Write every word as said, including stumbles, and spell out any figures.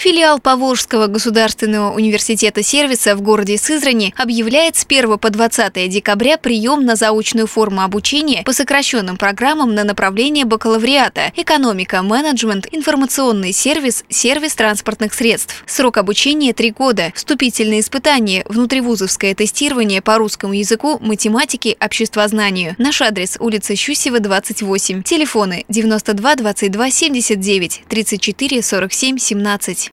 Филиал Поволжского государственного университета сервиса в городе Сызрани объявляет с первого по двадцатое декабря прием на заочную форму обучения по сокращенным программам на направление бакалавриата «Экономика, менеджмент, информационный сервис, сервис транспортных средств». Срок обучения – три года. Вступительные испытания, внутривузовское тестирование по русскому языку, математике, обществознанию. Наш адрес – улица Щусева, двадцать восемь. Телефоны девяносто два двадцать два семьдесят девять тридцать четыре сорок семь семнадцать.